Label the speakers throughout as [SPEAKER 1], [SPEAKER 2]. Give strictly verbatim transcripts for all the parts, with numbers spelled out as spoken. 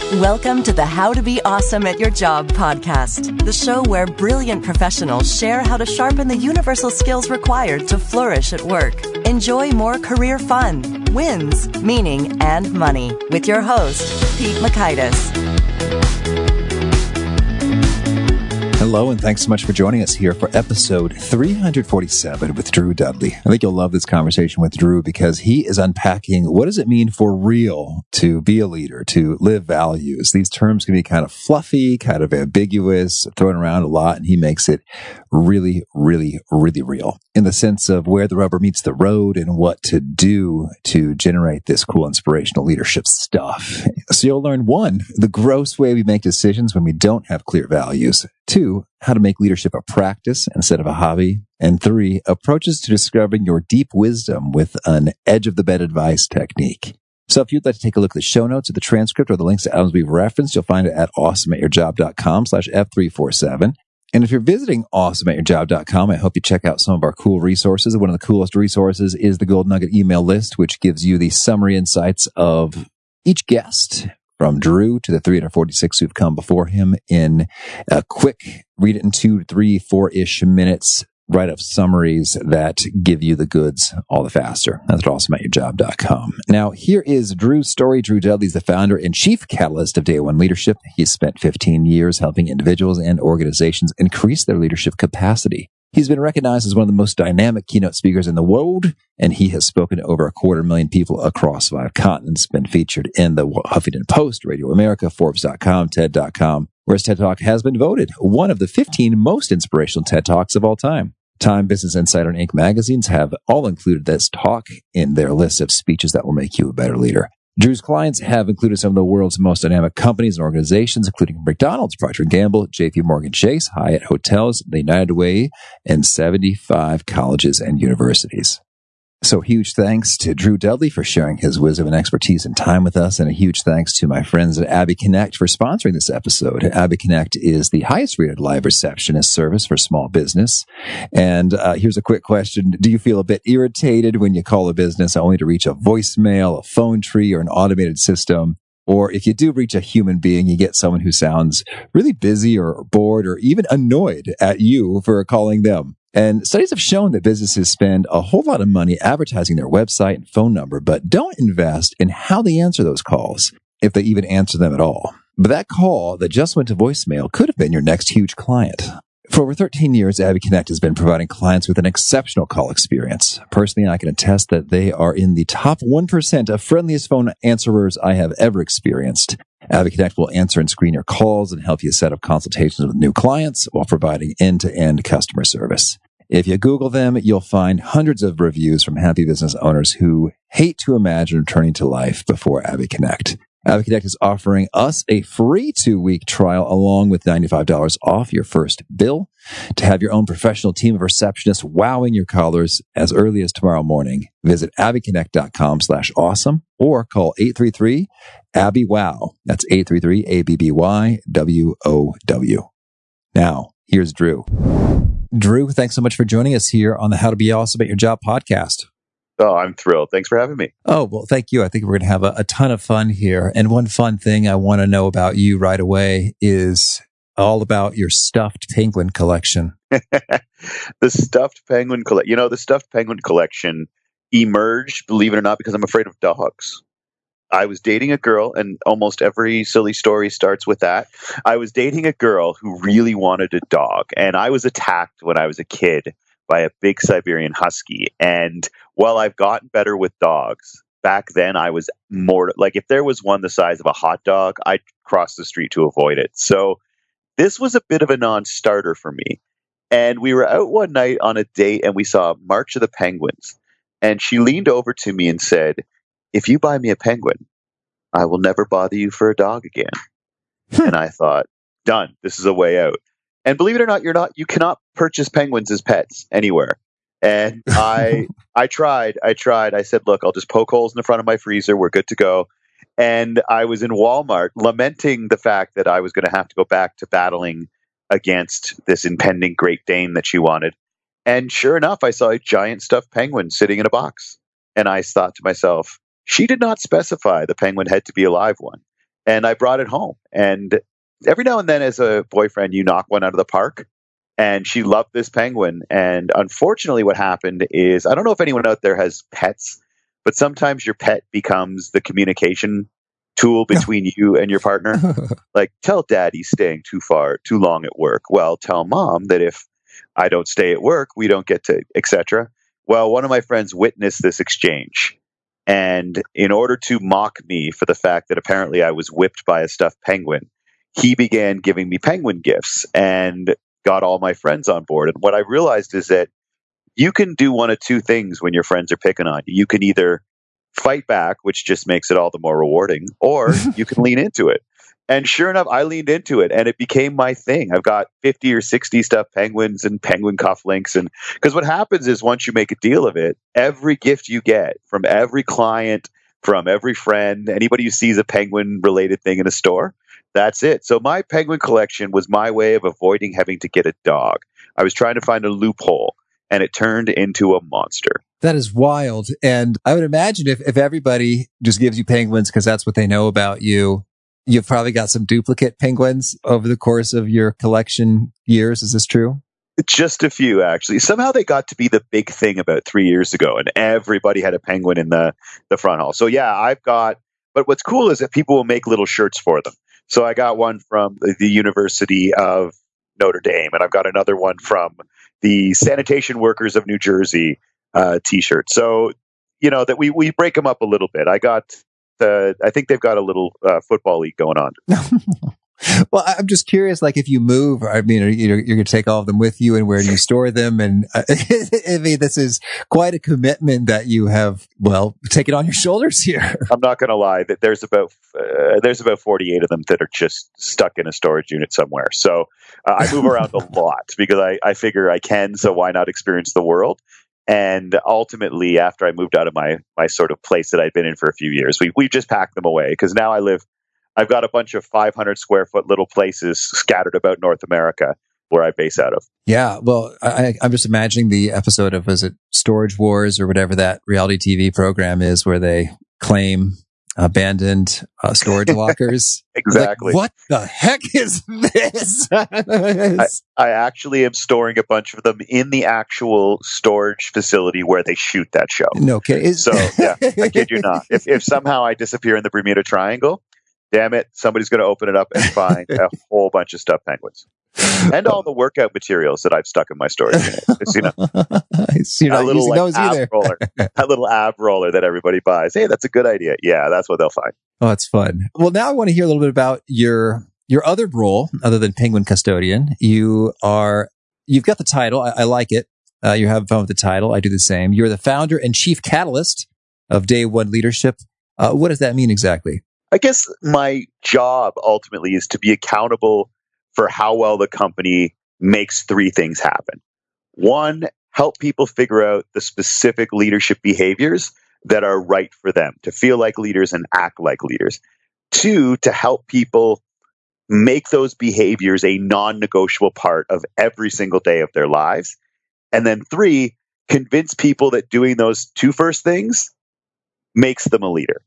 [SPEAKER 1] Welcome to the How to Be Awesome at Your Job podcast, the show where brilliant professionals share how to sharpen the universal skills required to flourish at work. Enjoy more career fun, wins, meaning, and money with your host, Pete Mockaitis.
[SPEAKER 2] Hello, and thanks so much for joining us here for episode three forty-seven with Drew Dudley. I think you'll love this conversation with Drew because he is unpacking what does it mean for real to be a leader, to live values. These terms can be kind of fluffy, kind of ambiguous, thrown around a lot, and he makes it really, really, really real in the sense of where the rubber meets the road and what to do to generate this cool, inspirational leadership stuff. So you'll learn, one, the gross way we make decisions when we don't have clear values. Two, how to make leadership a practice instead of a hobby. And three, approaches to discovering your deep wisdom with an edge-of-the-bed advice technique. So if you'd like to take a look at the show notes or the transcript or the links to items we've referenced, you'll find it at awesomeatyourjob.com slash F347. And if you're visiting awesome at your job dot com, I hope you check out some of our cool resources. One of the coolest resources is the Gold Nugget email list, which gives you the summary insights of each guest, from Drew to the three hundred forty-six who've come before him, in a quick, read it in two, three, four-ish minutes, write-up summaries that give you the goods all the faster. That's at awesome at your job dot com. Now, here is Drew's story. Drew Dudley is the founder and chief catalyst of Day One Leadership. He's spent fifteen years helping individuals and organizations increase their leadership capacity. He's been recognized as one of the most dynamic keynote speakers in the world, and he has spoken to over a quarter million people across five continents, been featured in the Huffington Post, Radio America, Forbes dot com, TED dot com, where his TED Talk has been voted one of the fifteen most inspirational TED Talks of all time. Time, Business Insider, and Inc magazines have all included this talk in their list of speeches that will make you a better leader. Drew's clients have included some of the world's most dynamic companies and organizations, including McDonald's, Procter and Gamble, J P Morgan Chase, Hyatt Hotels, the United Way, and seventy-five colleges and universities. So huge thanks to Drew Dudley for sharing his wisdom and expertise and time with us, and a huge thanks to my friends at Abby Connect for sponsoring this episode. Abby Connect is the highest rated live receptionist service for small business. And uh, here's a quick question. Do you feel a bit irritated when you call a business only to reach a voicemail, a phone tree, or an automated system? Or if you do reach a human being, you get someone who sounds really busy or bored or even annoyed at you for calling them. And studies have shown that businesses spend a whole lot of money advertising their website and phone number, but don't invest in how they answer those calls, if they even answer them at all. But that call that just went to voicemail could have been your next huge client. For over thirteen years, Abby Connect has been providing clients with an exceptional call experience. Personally, I can attest that they are in the top one percent of friendliest phone answerers I have ever experienced. Abby Connect will answer and screen your calls and help you set up consultations with new clients while providing end-to-end customer service. If you Google them, you'll find hundreds of reviews from happy business owners who hate to imagine returning to life before Abby Connect. Abby Connect is offering us a free two-week trial along with ninety-five dollars off your first bill to have your own professional team of receptionists wowing your callers as early as tomorrow morning. Visit abby connect dot com slash awesome or call eight three three, A B B Y, WOW. That's eight three three, A B B Y, W O W. Now, here's Drew. Drew, thanks so much for joining us here on the How to Be Awesome at Your Job podcast.
[SPEAKER 3] Oh, I'm thrilled. Thanks for having me.
[SPEAKER 2] Oh, well, thank you. I think we're going to have a, a ton of fun here. And one fun thing I want to know about you right away is all about your stuffed penguin collection.
[SPEAKER 3] The stuffed penguin collection. You know, the stuffed penguin collection emerged, believe it or not, because I'm afraid of dogs. I was dating a girl, and almost every silly story starts with that. I was dating a girl who really wanted a dog, and I was attacked when I was a kid by a big Siberian Husky. And while I've gotten better with dogs, back then I was more like, if there was one the size of a hot dog, I'd cross the street to avoid it. So this was a bit of a non-starter for me. And we were out one night on a date and we saw March of the Penguins. And she leaned over to me and said, "If you buy me a penguin, I will never bother you for a dog again." And I thought, done. This is a way out. And believe it or not, you're not, you cannot purchase penguins as pets anywhere. And I, I tried, I tried. I said, look, I'll just poke holes in the front of my freezer. We're good to go. And I was in Walmart lamenting the fact that I was going to have to go back to battling against this impending Great Dane that she wanted. And sure enough, I saw a giant stuffed penguin sitting in a box. And I thought to myself, she did not specify the penguin had to be a live one. and I brought it home. And every now and then as a boyfriend, you knock one out of the park. And she loved this penguin. And unfortunately, what happened is, I don't know if anyone out there has pets, but sometimes your pet becomes the communication tool between you and your partner. Like, tell dad he's staying too far, too long at work. Well, tell mom that if I don't stay at work, we don't get to, et cetera. Well, one of my friends witnessed this exchange. And in order to mock me for the fact that apparently I was whipped by a stuffed penguin, he began giving me penguin gifts and got all my friends on board. And what I realized is that you can do one of two things when your friends are picking on you. You can either fight back, which just makes it all the more rewarding, or you can lean into it. And sure enough, I leaned into it and it became my thing. I've got fifty or sixty stuffed penguins and penguin cufflinks. And because what happens is once you make a deal of it, every gift you get from every client, from every friend, anybody who sees a penguin related thing in a store, that's it. So my penguin collection was my way of avoiding having to get a dog. I was trying to find a loophole and it turned into a monster.
[SPEAKER 2] That is wild. And I would imagine if, if everybody just gives you penguins because that's what they know about you, you've probably got some duplicate penguins over the course of your collection years. Is this true?
[SPEAKER 3] Just a few, actually. Somehow they got to be the big thing about three years ago, and everybody had a penguin in the, the front hall. So yeah, I've got, but what's cool is that people will make little shirts for them. So I got one from the, the University of Notre Dame, and I've got another one from the Sanitation Workers of New Jersey uh, t-shirt. So, you know, that we, we break them up a little bit. I got, uh, I think they've got a little uh, football league going on.
[SPEAKER 2] Well, I'm just curious, like if you move, I mean, you're, you're going to take all of them with you and where do you store them? And uh, I mean, this is quite a commitment that you have, well, taken on your shoulders here.
[SPEAKER 3] I'm not going to lie that there's about, uh, there's about forty-eight of them that are just stuck in a storage unit somewhere. So uh, I move around a lot because I, I figure I can, so why not experience the world? And ultimately, after I moved out of my, my sort of place that I'd been in for a few years, we, we just packed them away because now I live, I've got a bunch of five hundred square foot little places scattered about North America where I base out of.
[SPEAKER 2] Yeah. Well, I, I'm just imagining the episode of, was it Storage Wars or whatever that reality T V program is where they claim abandoned uh, storage lockers.
[SPEAKER 3] Exactly.
[SPEAKER 2] Like, what the heck is this?
[SPEAKER 3] I, I actually am storing a bunch of them in the actual storage facility where they shoot that show.
[SPEAKER 2] No kidding.
[SPEAKER 3] So yeah, I kid you not. If, if somehow I disappear in the Bermuda Triangle, damn it, somebody's going to open it up and find a whole bunch of stuffed penguins. And all the workout materials that I've stuck in my storage unit. It's, you know,
[SPEAKER 2] You're not
[SPEAKER 3] a little
[SPEAKER 2] using
[SPEAKER 3] like
[SPEAKER 2] those
[SPEAKER 3] ab
[SPEAKER 2] either.
[SPEAKER 3] roller, a little ab roller that everybody buys. Hey, that's a good idea. Yeah, that's what they'll find.
[SPEAKER 2] Oh, that's fun. Well, now I want to hear a little bit about your your other role other than Penguin Custodian. You are you've got the title. I, I like it. Uh, you have fun with the title. I do the same. You're the founder and chief catalyst of Day One Leadership. Uh, what does that mean exactly?
[SPEAKER 3] I guess my job ultimately is to be accountable for how well the company makes three things happen. One, help people figure out the specific leadership behaviors that are right for them, to feel like leaders and act like leaders. Two, to help people make those behaviors a non-negotiable part of every single day of their lives. And then three, convince people that doing those two first things makes them a leader.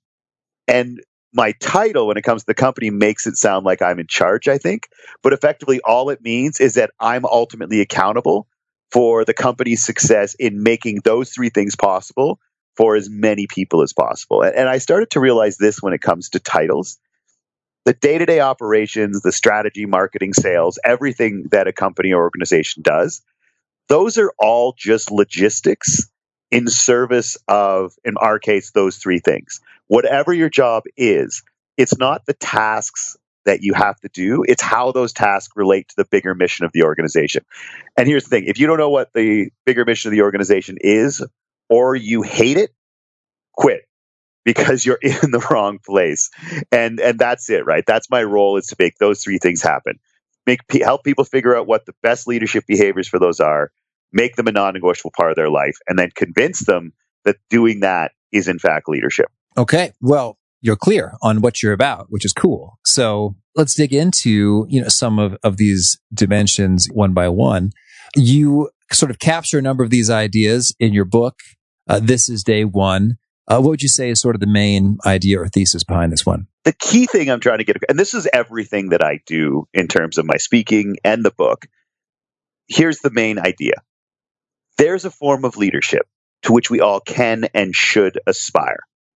[SPEAKER 3] And my title, when it comes to the company, makes it sound like I'm in charge, I think. But effectively, all it means is that I'm ultimately accountable for the company's success in making those three things possible for as many people as possible. And, and I started to realize this when it comes to titles. The day-to-day operations, the strategy, marketing, sales, everything that a company or organization does, those are all just logistics in service of, in our case, those three things. Whatever your job is, it's not the tasks that you have to do. It's how those tasks relate to the bigger mission of the organization. And here's the thing. If you don't know what the bigger mission of the organization is, or you hate it, quit, because you're in the wrong place. And and that's it, right? That's my role, is to make those three things happen. Make help people figure out what the best leadership behaviors for those are, make them a non-negotiable part of their life, and then convince them that doing that is in fact leadership.
[SPEAKER 2] Okay. Well, you're clear on what you're about, which is cool. So let's dig into, you know, some of, of these dimensions one by one. You sort of capture a number of these ideas in your book. Uh, this is Day One. Uh, what would you say is sort of the main idea or thesis behind this one?
[SPEAKER 3] The key thing I'm trying to get, and this is everything that I do in terms of my speaking and the book. Here's the main idea. There's a form of leadership to which we all can and should aspire.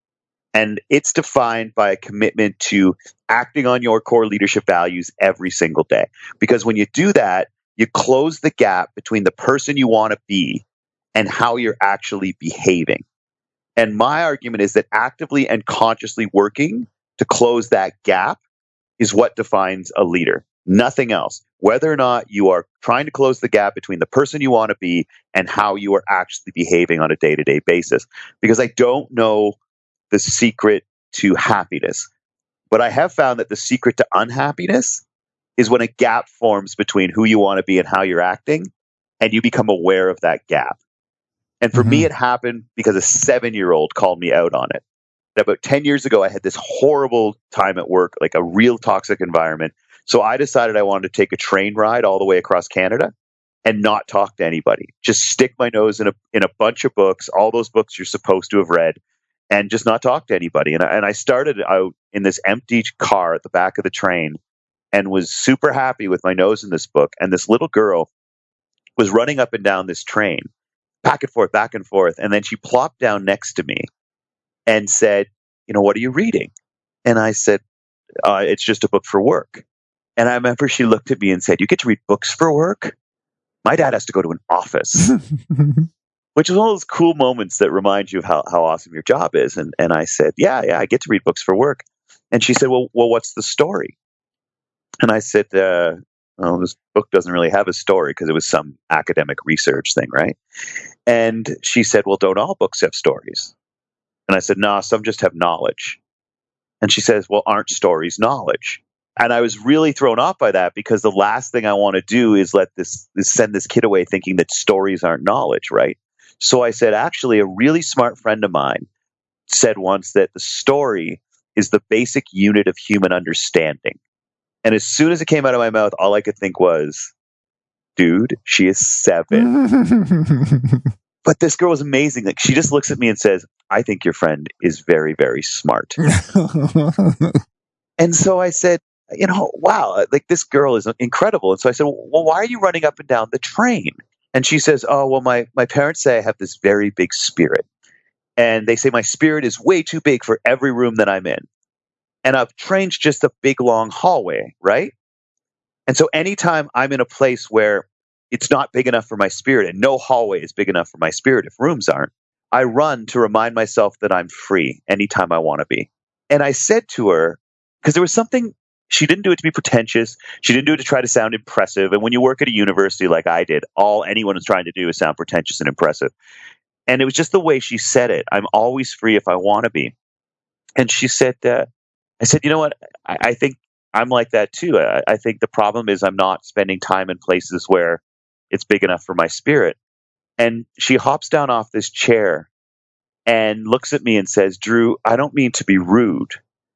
[SPEAKER 3] And it's defined by a commitment to acting on your core leadership values every single day. Because when you do that, you close the gap between the person you want to be and how you're actually behaving. And my argument is that actively and consciously working to close that gap is what defines a leader, nothing else. Whether or not you are trying to close the gap between the person you want to be and how you are actually behaving on a day-to-day basis. Because I don't know the secret to happiness, but I have found that the secret to unhappiness is when a gap forms between who you want to be and how you're acting, and you become aware of that gap. And for mm-hmm. me, it happened because a seven-year-old called me out on it. And about ten years ago, I had this horrible time at work, like a real toxic environment. So I decided I wanted to take a train ride all the way across Canada and not talk to anybody. Just stick my nose in a in a bunch of books, all those books you're supposed to have read, and just not talk to anybody. And I, and I started out in this empty car at the back of the train and was super happy with my nose in this book. And this little girl was running up and down this train, back and forth, back and forth. And then she plopped down next to me and said, you know, what are you reading? And I said, uh, it's just a book for work. And I remember she looked at me and said, you get to read books for work? My dad has to go to an office. Which is one of those cool moments that remind you of how, how awesome your job is. And and I said, yeah, yeah, I get to read books for work. And she said, well, well, what's the story? And I said, uh, well, this book doesn't really have a story because it was some academic research thing, right? And she said, well, don't all books have stories? And I said, no, some just have knowledge. And she says, well, aren't stories knowledge? And I was really thrown off by that because the last thing I want to do is let this is send this kid away thinking that stories aren't knowledge, right? So I said, actually, a really smart friend of mine said once that the story is the basic unit of human understanding. And as soon as it came out of my mouth, all I could think was, dude, she is seven. But this girl was amazing. Like, she just looks at me and says, I think your friend is very, very smart. And so I said, you know, wow, like this girl is incredible. And so I said, well, why are you running up and down the train? And she says, oh, well, my, my parents say I have this very big spirit. And they say my spirit is way too big for every room that I'm in. And a train's just a big, long hallway, right? And so anytime I'm in a place where it's not big enough for my spirit and no hallway is big enough for my spirit if rooms aren't, I run to remind myself that I'm free anytime I want to be. And I said to her, because there was something, she didn't do it to be pretentious. She didn't do it to try to sound impressive. And when you work at a university like I did, all anyone is trying to do is sound pretentious and impressive. And it was just the way she said it. I'm always free if I want to be. And she said, uh, I said, you know what? I, I think I'm like that too. I, I think the problem is I'm not spending time in places where it's big enough for my spirit. And she hops down off this chair and looks at me and says, Drew, I don't mean to be rude,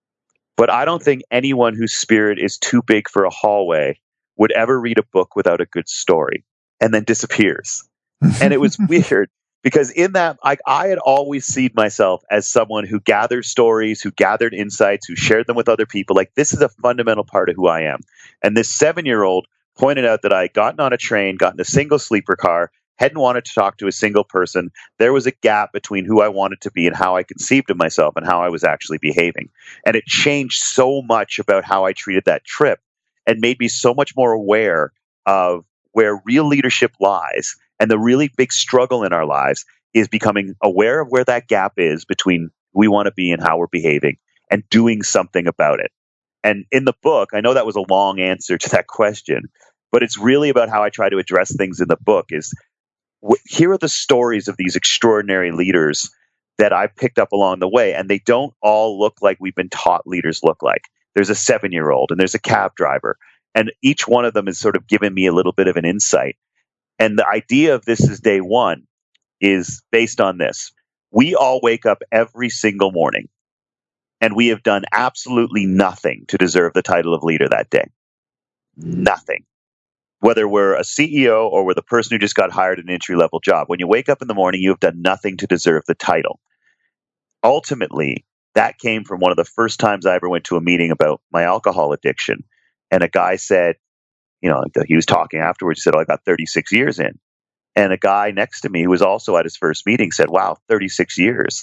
[SPEAKER 3] but I don't think anyone whose spirit is too big for a hallway would ever read a book without a good story, and then disappears. And it was weird because in that, I, I had always seen myself as someone who gathered stories, who gathered insights, who shared them with other people. Like, this is a fundamental part of who I am. And this seven-year-old pointed out that I had gotten on a train, gotten a single sleeper car, hadn't wanted to talk to a single person. There was a gap between who I wanted to be and how I conceived of myself and how I was actually behaving. And it changed so much about how I treated that trip and made me so much more aware of where real leadership lies. And the really big struggle in our lives is becoming aware of where that gap is between who we want to be and how we're behaving and doing something about it. And in the book, I know that was a long answer to that question, but it's really about how I try to address things in the book is, here are the stories of these extraordinary leaders that I've picked up along the way, and they don't all look like we've been taught leaders look like. There's a seven-year-old, and there's a cab driver, and each one of them has sort of given me a little bit of an insight. And the idea of This Is Day One is based on this. We all wake up every single morning, and we have done absolutely nothing to deserve the title of leader that day. Nothing. Whether we're a C E O or we're the person who just got hired at an entry-level job, when you wake up in the morning, you have done nothing to deserve the title. ultimately, that came from one of the first times I ever went to a meeting about my alcohol addiction. And a guy said, you know, he was talking afterwards, he said, oh, I got thirty-six years in. And a guy next to me who was also at his first meeting said, wow, thirty-six years.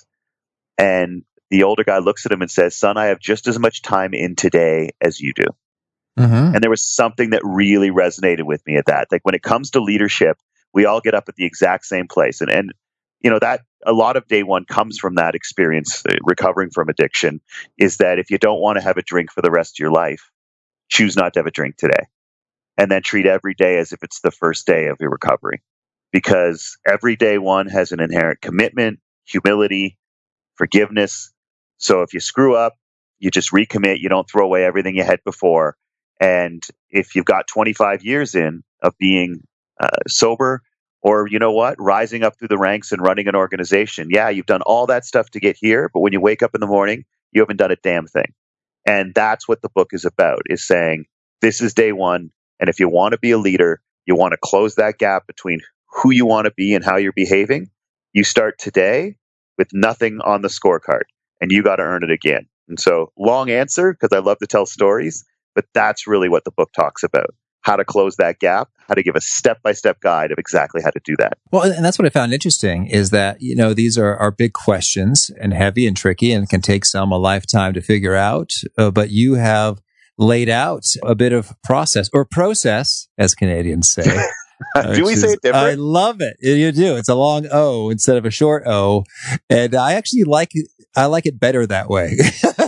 [SPEAKER 3] And the older guy looks at him and says, son, I have just as much time in today as you do.
[SPEAKER 2] Mm-hmm.
[SPEAKER 3] And there was something that really resonated with me at that. Like when it comes to leadership, we all get up at the exact same place. And, and you know, that a lot of day one comes from that experience, uh, recovering from addiction, is that if you don't want to have a drink for the rest of your life, choose not to have a drink today. And then treat every day as if it's the first day of your recovery. Because every day one has an inherent commitment, humility, forgiveness. So if you screw up, you just recommit. You don't throw away everything you had before. And if you've got twenty-five years in of being uh, sober, or you know what, rising up through the ranks and running an organization, yeah, you've done all that stuff to get here. But when you wake up in the morning, you haven't done a damn thing. And that's what the book is about, is saying this is day one. And if you want to be a leader, you want to close that gap between who you want to be and how you're behaving, you start today with nothing on the scorecard, and you got to earn it again. And so, long answer, because I love to tell stories, but that's really what the book talks about. How to close that gap, how to give a step-by-step guide of exactly how to do that.
[SPEAKER 2] Well, and that's what I found interesting is that, you know, these are, are big questions and heavy and tricky and can take some a lifetime to figure out. Uh, but you have laid out a bit of process or process, as Canadians say.
[SPEAKER 3] Do we say it different?
[SPEAKER 2] I love it. You do. It's a long O instead of a short O. And I actually like it. I like it better that way.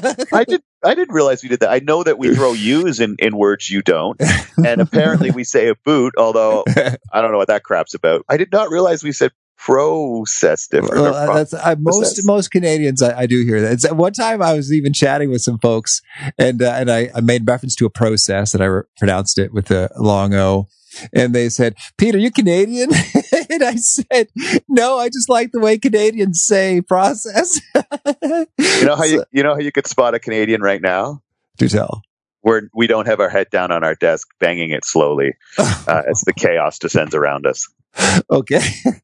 [SPEAKER 3] I did. I didn't realize we did that. I know that we throw U's in, in words you don't. And apparently we say a boot, although I don't know what that crap's about. I did not realize we said process different.
[SPEAKER 2] Well, pro- that's, I, most most Canadians, I, I do hear that. It's, one time I was even chatting with some folks, and uh, and I, I made reference to a process, and I re- pronounced it with a long O. And they said, Pete, are you Canadian? And I said, no, I just like the way Canadians say process.
[SPEAKER 3] You know how you you know how you could spot a Canadian right now?
[SPEAKER 2] Do tell.
[SPEAKER 3] We're, we don't have our head down on our desk, banging it slowly uh, as the chaos descends around us.
[SPEAKER 2] Okay.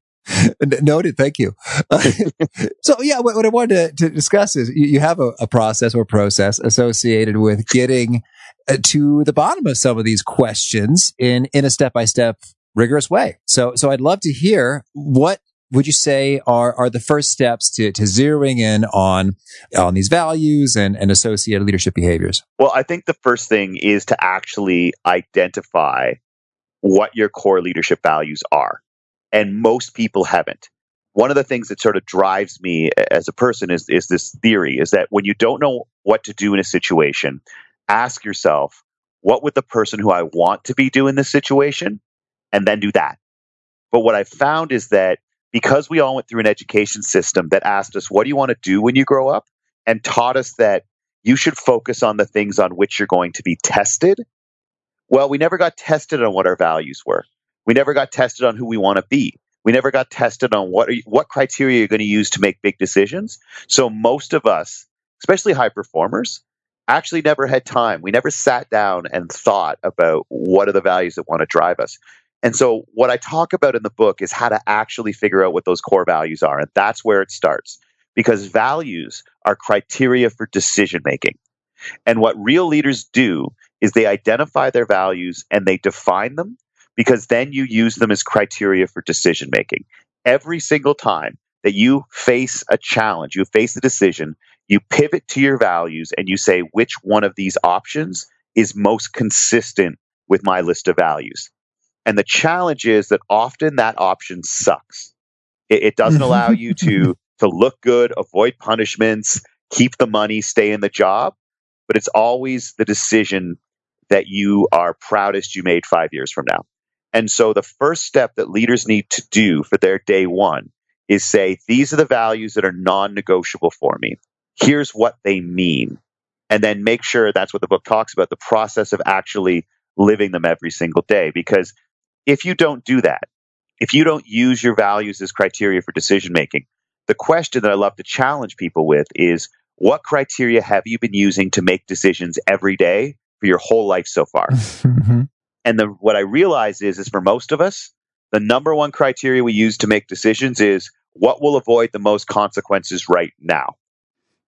[SPEAKER 2] Noted. Thank you. Uh, so, yeah, what, what I wanted to, to discuss is you, you have a, a process or process associated with getting uh, to the bottom of some of these questions in, in a step-by-step rigorous way. So, so I'd love to hear what would you say are, are the first steps to, to zeroing in on, on these values and, and associated leadership behaviors?
[SPEAKER 3] Well, I think the first thing is to actually identify what your core leadership values are. And most people haven't. One of the things that sort of drives me as a person is, is this theory, is that when you don't know what to do in a situation, ask yourself, what would the person who I want to be do in this situation? And then do that. But what I've found is that because we all went through an education system that asked us, what do you want to do when you grow up? And taught us that you should focus on the things on which you're going to be tested. Well, we never got tested on what our values were. We never got tested on who we want to be. We never got tested on what are you, what criteria you're going to use to make big decisions. So most of us, especially high performers, actually never had time. We never sat down and thought about what are the values that want to drive us. And so what I talk about in the book is how to actually figure out what those core values are. And that's where it starts, because values are criteria for decision making. And what real leaders do is they identify their values and they define them, because then you use them as criteria for decision making. Every single time that you face a challenge, you face a decision, you pivot to your values and you say, which one of these options is most consistent with my list of values? And the challenge is that often that option sucks. It, it doesn't allow you to, to look good, avoid punishments, keep the money, stay in the job, but it's always the decision that you are proudest you made five years from now. And so the first step that leaders need to do for their day one is say, these are the values that are non-negotiable for me. Here's what they mean. And then make sure that's what the book talks about, the process of actually living them every single day. Because if you don't do that, if you don't use your values as criteria for decision making, the question that I love to challenge people with is, what criteria have you been using to make decisions every day for your whole life so far?
[SPEAKER 2] Mm-hmm.
[SPEAKER 3] And the, what I realize is, is for most of us, the number one criteria we use to make decisions is what will avoid the most consequences right now.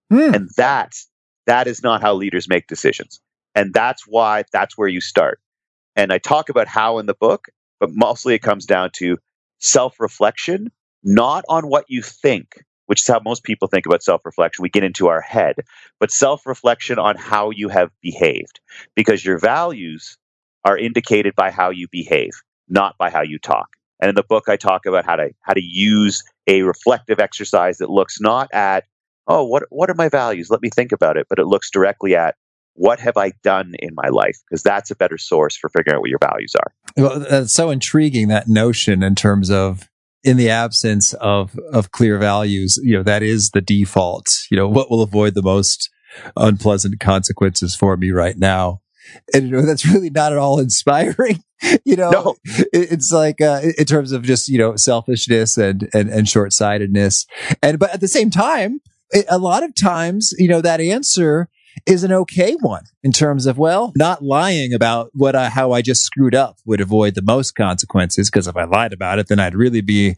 [SPEAKER 2] Hmm.
[SPEAKER 3] And that's, that is not how leaders make decisions. And that's why, that's where you start. And I talk about how in the book, but mostly it comes down to self-reflection, not on what you think, which is how most people think about self-reflection. We get into our head, but self-reflection on how you have behaved, because your values are indicated by how you behave, not by how you talk. And in the book, I talk about how to how to use a reflective exercise that looks not at, oh, what what are my values? Let me think about it, but it looks directly at, what have I done in my life? Because that's a better source for figuring out what your values are.
[SPEAKER 2] Well, that's so intriguing, that notion, in terms of, in the absence of of clear values, you know, that is the default. You know, what will avoid the most unpleasant consequences for me right now? And you know, that's really not at all inspiring. You know,
[SPEAKER 3] No.
[SPEAKER 2] it, it's like uh, in terms of just, you know, selfishness and and, and short sightedness. And but at the same time, it, a lot of times, you know, that answer is an okay one in terms of, well, not lying about what I, how I just screwed up would avoid the most consequences, because if I lied about it, then I'd really be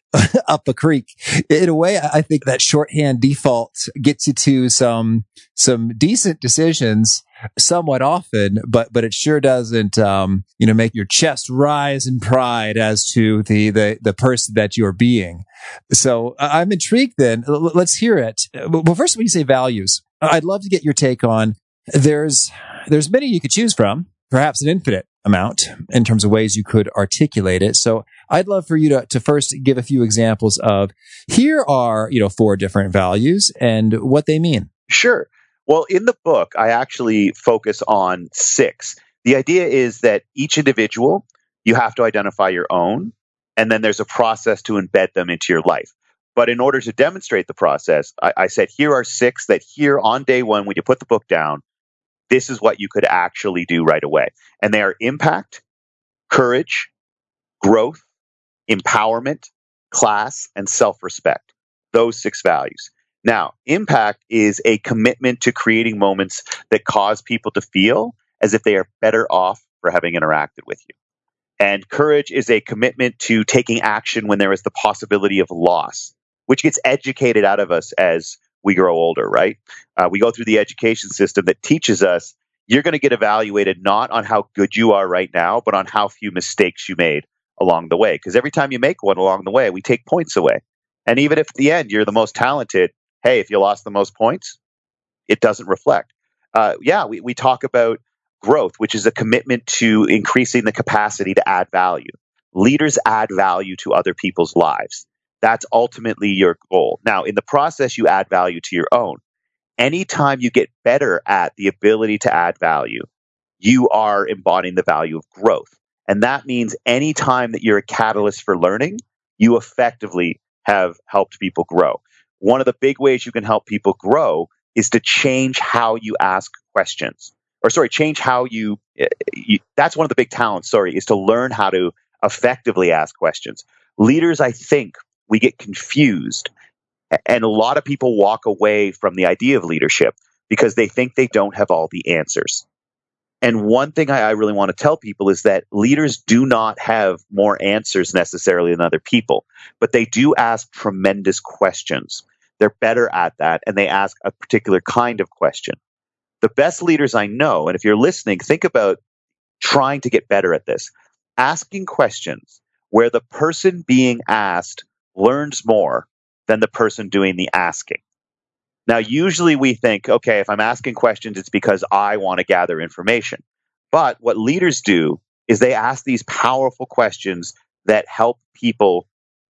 [SPEAKER 2] up a creek. In a way, I think that shorthand default gets you to some some decent decisions somewhat often, but but it sure doesn't um, you know, make your chest rise in pride as to the the the person that you're being. So I'm intrigued. Then let's hear it. Well, first, when you say values, I'd love to get your take on. There's there's many you could choose from, perhaps an infinite amount in terms of ways you could articulate it. So I'd love for you to to first give a few examples of, here are, you know, four different values and what they mean.
[SPEAKER 3] Sure. Well, in the book, I actually focus on six. The idea is that each individual, you have to identify your own, and then there's a process to embed them into your life. But in order to demonstrate the process, I, I said, here are six that here on day one, when you put the book down, this is what you could actually do right away. And they are impact, courage, growth, empowerment, class, and self-respect. Those six values. Now, impact is a commitment to creating moments that cause people to feel as if they are better off for having interacted with you. And courage is a commitment to taking action when there is the possibility of loss, which gets educated out of us as we grow older, right? Uh, we go through the education system that teaches us you're going to get evaluated not on how good you are right now, but on how few mistakes you made along the way. Because every time you make one along the way, we take points away. And even if at the end you're the most talented, hey, if you lost the most points, it doesn't reflect. Uh, yeah, we, we talk about growth, which is a commitment to increasing the capacity to add value. Leaders add value to other people's lives. That's ultimately your goal. Now, in the process, you add value to your own. Anytime you get better at the ability to add value, you are embodying the value of growth. And that means anytime that you're a catalyst for learning, you effectively have helped people grow. One of the big ways you can help people grow is to change how you ask questions. Or sorry, change how you, you, that's one of the big talents, sorry, is to learn how to effectively ask questions. Leaders, I think, we get confused. And a lot of people walk away from the idea of leadership because they think they don't have all the answers. And one thing I, I really want to tell people is that leaders do not have more answers necessarily than other people, but they do ask tremendous questions. They're better at that, and they ask a particular kind of question. The best leaders I know, and if you're listening, think about trying to get better at this. Asking questions where the person being asked learns more than the person doing the asking. Now, usually we think, okay, if I'm asking questions, it's because I want to gather information. But what leaders do is they ask these powerful questions that help people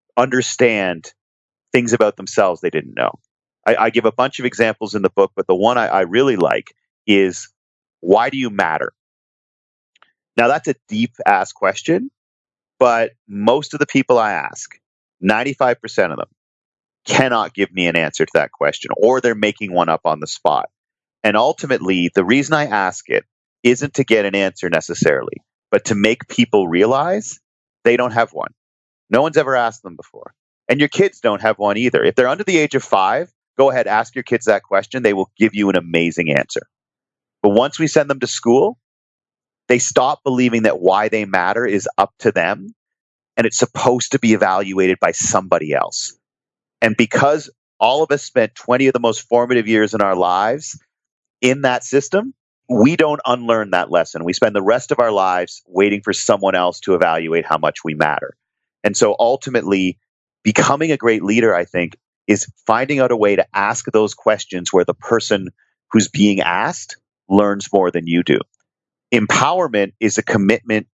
[SPEAKER 3] understand things about themselves they didn't know. I, I give a bunch of examples in the book, but the one I, I really like is, why do you matter? Now, that's a deep ass question, but most of the people I ask, ninety-five percent of them, cannot give me an answer to that question, or they're making one up on the spot. And ultimately, the reason I ask it isn't to get an answer necessarily, but to make people realize they don't have one. No one's ever asked them before. And your kids don't have one either. If they're under the age of five, go ahead, ask your kids that question. They will give you an amazing answer. But once we send them to school, they stop believing that why they matter is up to them, and it's supposed to be evaluated by somebody else. And because all of us spent twenty of the most formative years in our lives in that system. We don't unlearn that lesson. We spend the rest of our lives waiting for someone else to evaluate how much we matter. And so ultimately, becoming a great leader, I think, is finding out a way to ask those questions where the person who's being asked learns more than you do. Empowerment is a commitment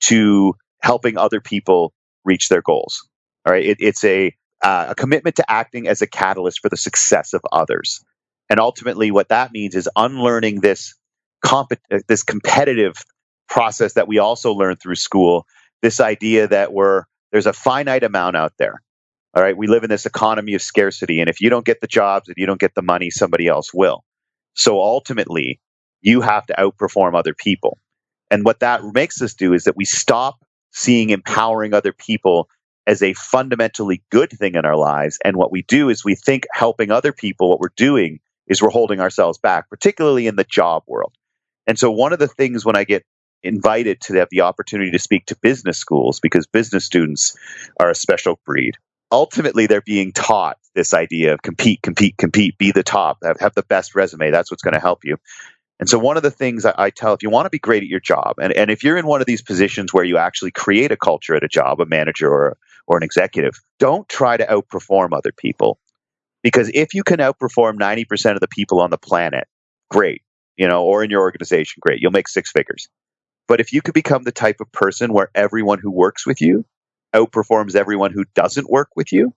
[SPEAKER 3] to helping other people reach their goals. All right, it, it's a uh, a commitment to acting as a catalyst for the success of others. And ultimately, what that means is unlearning this comp- this competitive process that we also learn through school. This idea that we're there's a finite amount out there. All right, we live in this economy of scarcity, and if you don't get the jobs and you don't get the money, somebody else will. So ultimately, you have to outperform other people. And what that makes us do is that we stop seeing empowering other people as a fundamentally good thing in our lives. And what we do is we think helping other people, what we're doing is we're holding ourselves back, particularly in the job world. And so one of the things when I get invited to have the opportunity to speak to business schools, because business students are a special breed, ultimately they're being taught this idea of compete, compete, compete, be the top, have, have the best resume. That's what's going to help you. And so one of the things I, I tell, if you want to be great at your job, and, and if you're in one of these positions where you actually create a culture at a job, a manager or, or an executive, don't try to outperform other people. Because if you can outperform ninety percent of the people on the planet, great, you know, or in your organization, great, you'll make six figures. But if you could become the type of person where everyone who works with you outperforms everyone who doesn't work with you,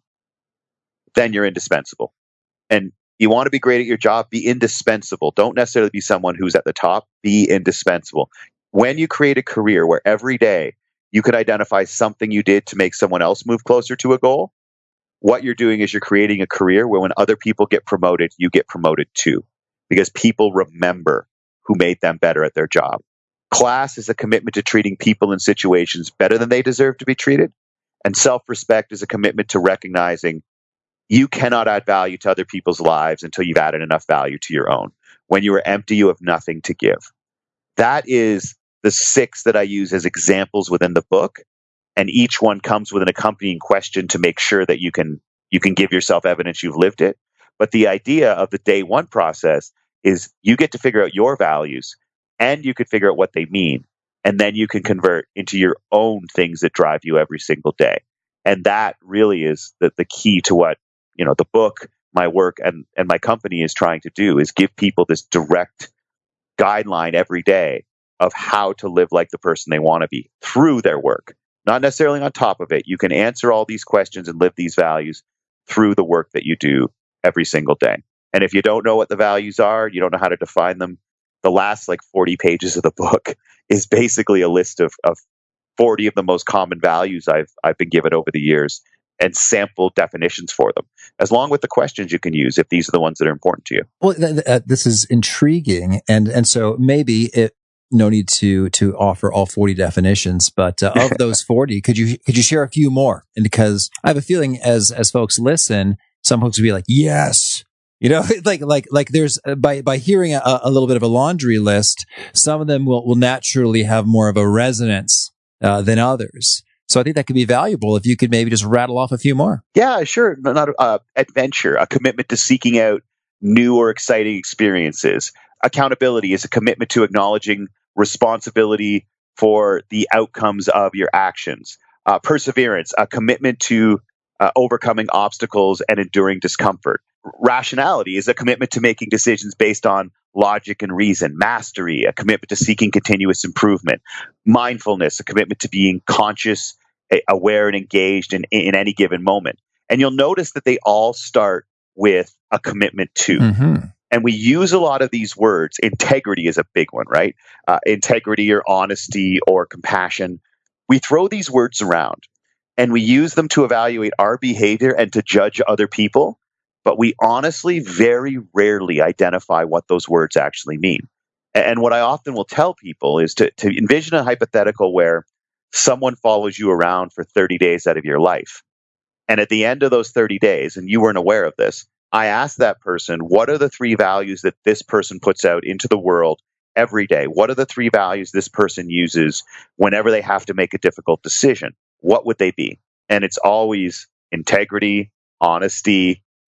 [SPEAKER 3] then you're indispensable. And you want to be great at your job, be indispensable. Don't necessarily be someone who's at the top, be indispensable. When you create a career where every day you could identify something you did to make someone else move closer to a goal, what you're doing is you're creating a career where when other people get promoted, you get promoted too. Because people remember who made them better at their job. Class is a commitment to treating people and situations better than they deserve to be treated. And self-respect is a commitment to recognizing you cannot add value to other people's lives until you've added enough value to your own. When you are empty, you have nothing to give. That is the six that I use as examples within the book. And each one comes with an accompanying question to make sure that you can you can give yourself evidence you've lived it. But the idea of the day one process is you get to figure out your values and you can figure out what they mean. And then you can convert into your own things that drive you every single day. And that really is the, the key to what, you know, the book, my work, and, and my company is trying to do, is give people this direct guideline every day of how to live like the person they want to be through their work. Not necessarily on top of it. You can answer all these questions and live these values through the work that you do every single day. And if you don't know what the values are, you don't know how to define them, the last like forty pages of the book is basically a list of, of forty of the most common values I've I've been given over the years and sample definitions for them, as long with the questions you can use if these are the ones that are important to you.
[SPEAKER 2] Well, th- th- uh, this is intriguing. And, and so maybe it, no need to, to offer all forty definitions, but uh, of those forty, could you, could you share a few more? And because I have a feeling as, as folks listen, some folks will be like, yes, you know, like, like, like there's uh, by, by hearing a, a little bit of a laundry list, some of them will, will naturally have more of a resonance uh, than others. So I think that could be valuable if you could maybe just rattle off a few more.
[SPEAKER 3] Yeah, sure. Not uh, adventure, a commitment to seeking out new or exciting experiences. Accountability is a commitment to acknowledging responsibility for the outcomes of your actions. Uh, perseverance, a commitment to uh, overcoming obstacles and enduring discomfort. Rationality is a commitment to making decisions based on logic and reason. Mastery, a commitment to seeking continuous improvement. Mindfulness, a commitment to being conscious, aware, and engaged in, in any given moment. And you'll notice that they all start with a commitment to. Mm-hmm. And we use a lot of these words. Integrity is a big one, right? Uh, integrity or honesty or compassion. We throw these words around and we use them to evaluate our behavior and to judge other people. But we honestly very rarely identify what those words actually mean. And what I often will tell people is to, to envision a hypothetical where someone follows you around for thirty days out of your life. And at the end of those thirty days, and you weren't aware of this, I asked that person, what are the three values that this person puts out into the world every day? What are the three values this person uses whenever they have to make a difficult decision? What would they be? And it's always integrity, honesty,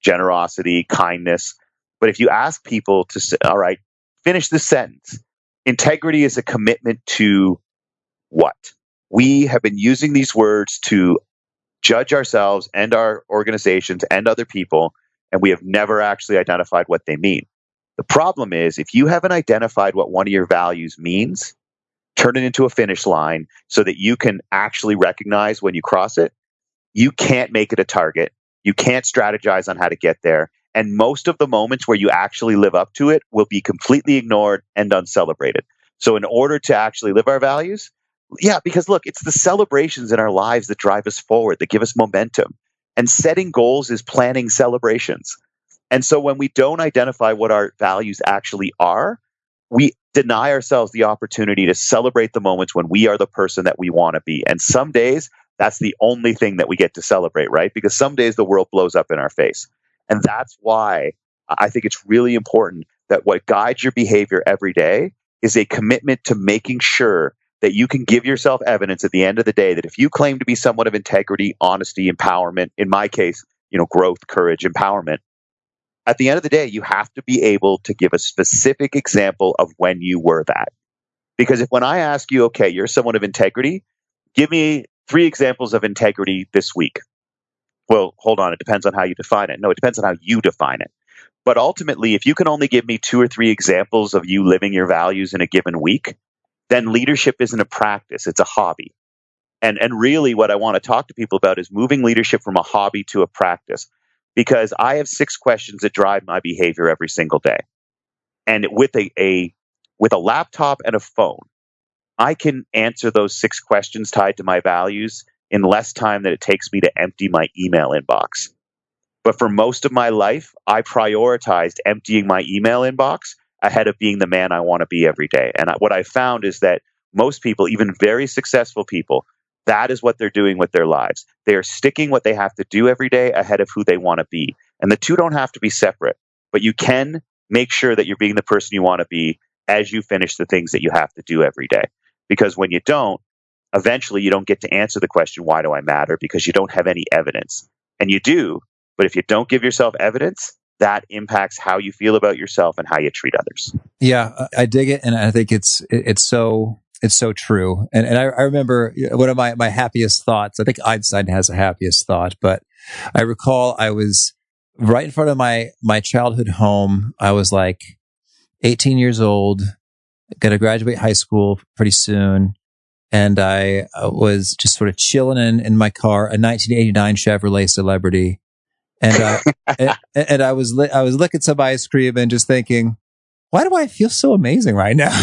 [SPEAKER 3] generosity, kindness. But if you ask people to say, all right, finish this sentence, integrity is a commitment to what? We have been using these words to judge ourselves and our organizations and other people, and we have never actually identified what they mean. The problem is, if you haven't identified what one of your values means, turn it into a finish line so that you can actually recognize when you cross it. You can't make it a target. You can't strategize on how to get there. And most of the moments where you actually live up to it will be completely ignored and uncelebrated. So in order to actually live our values, yeah, because look, it's the celebrations in our lives that drive us forward, that give us momentum. And setting goals is planning celebrations. And so when we don't identify what our values actually are, we deny ourselves the opportunity to celebrate the moments when we are the person that we want to be. And some days, that's the only thing that we get to celebrate, right? Because some days the world blows up in our face. And that's why I think it's really important that what guides your behavior every day is a commitment to making sure that you can give yourself evidence at the end of the day that if you claim to be someone of integrity, honesty, empowerment, in my case, you know, growth, courage, empowerment, at the end of the day, you have to be able to give a specific example of when you were that. Because if when I ask you, okay, you're someone of integrity, give me three examples of integrity this week. Well, hold on, it depends on how you define it. No, it depends on how you define it. But ultimately, if you can only give me two or three examples of you living your values in a given week, then leadership isn't a practice, it's a hobby. And and really what I want to talk to people about is moving leadership from a hobby to a practice. Because I have six questions that drive my behavior every single day. And with a, a with a laptop and a phone, I can answer those six questions tied to my values in less time than it takes me to empty my email inbox. But for most of my life, I prioritized emptying my email inbox ahead of being the man I want to be every day. And what I found is that most people, even very successful people, that is what they're doing with their lives. They are sticking what they have to do every day ahead of who they want to be. And the two don't have to be separate, but you can make sure that you're being the person you want to be as you finish the things that you have to do every day. Because when you don't, eventually you don't get to answer the question, why do I matter? Because you don't have any evidence. And you do, but if you don't give yourself evidence, that impacts how you feel about yourself and how you treat others.
[SPEAKER 2] Yeah, I dig it. And I think it's it's so it's so true. And and I, I remember one of my, my happiest thoughts, I think Einstein has a happiest thought, but I recall I was right in front of my, my childhood home. I was like eighteen years old, going to graduate high school pretty soon. And I was just sort of chilling in, in my car, a nineteen eighty-nine Chevrolet Celebrity. And, uh, and, and I was, li- I was licking some ice cream and just thinking, why do I feel so amazing right now?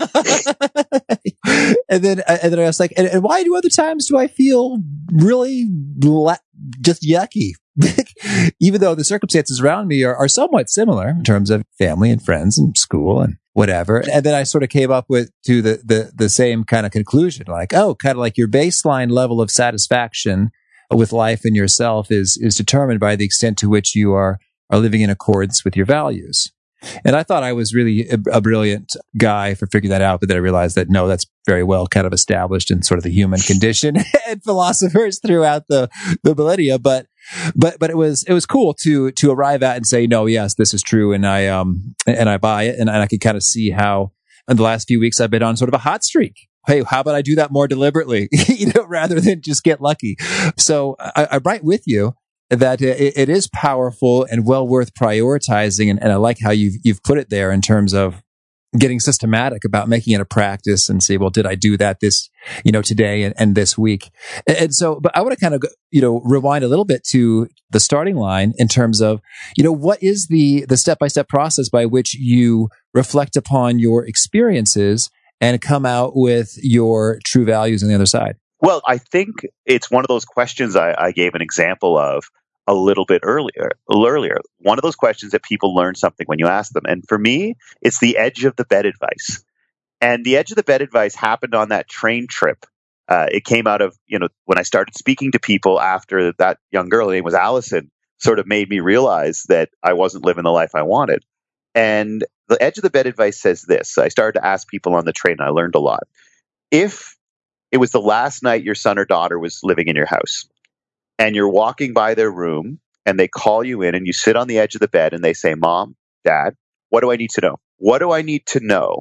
[SPEAKER 2] and then, and then I was like, and, and why do other times do I feel really la- just yucky? Even though the circumstances around me are, are somewhat similar in terms of family and friends and school and whatever. And then I sort of came up with to the, the, the same kind of conclusion, like, oh, kind of like your baseline level of satisfaction with life and yourself is, is determined by the extent to which you are, are living in accordance with your values. And I thought I was really a, a brilliant guy for figuring that out, but then I realized that no, that's very well kind of established in sort of the human condition and philosophers throughout the, the millennia. But, but, but it was, it was cool to, to arrive at and say, no, yes, this is true. And I, um, and I buy it. And, and I could kind of see how in the last few weeks I've been on sort of a hot streak. Hey, how about I do that more deliberately, you know, rather than just get lucky? So I, I'm right with you that it, it is powerful and well worth prioritizing. And, and I like how you've, you've put it there in terms of getting systematic about making it a practice and say, well, did I do that this, you know, today and, and this week? And, and so, but I want to kind of, you know, rewind a little bit to the starting line in terms of, you know, what is the, the step-by-step process by which you reflect upon your experiences and come out with your true values on the other side?
[SPEAKER 3] Well, I think it's one of those questions I, I gave an example of a little bit earlier. earlier. One of those questions that people learn something when you ask them. And for me, it's the edge of the bed advice. And the edge of the bed advice happened on that train trip. Uh, it came out of, you know, when I started speaking to people after that young girl, her name was Allison, sort of made me realize that I wasn't living the life I wanted. And the edge of the bed advice says this. I started to ask people on the train, and I learned a lot. If it was the last night your son or daughter was living in your house, and you're walking by their room, and they call you in and you sit on the edge of the bed and they say, Mom, Dad, what do I need to know? What do I need to know